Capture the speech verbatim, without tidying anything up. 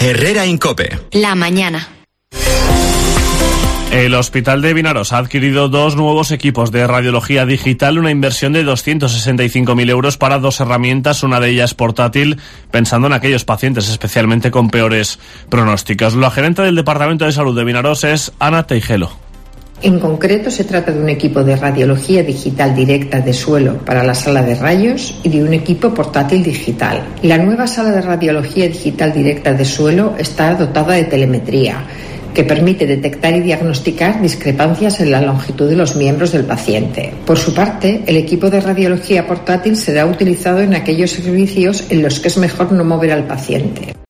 Herrera Incope. La mañana. El Hospital de Vinaroz ha adquirido dos nuevos equipos de radiología digital, una inversión de doscientos sesenta y cinco mil euros para dos herramientas, una de ellas portátil, pensando en aquellos pacientes especialmente con peores pronósticos. La gerente del Departamento de Salud de Vinaroz es Ana Teijelo. En concreto, se trata de un equipo de radiología digital directa de suelo para la sala de rayos y de un equipo portátil digital. La nueva sala de radiología digital directa de suelo está dotada de telemetría, que permite detectar y diagnosticar discrepancias en la longitud de los miembros del paciente. Por su parte, el equipo de radiología portátil será utilizado en aquellos servicios en los que es mejor no mover al paciente.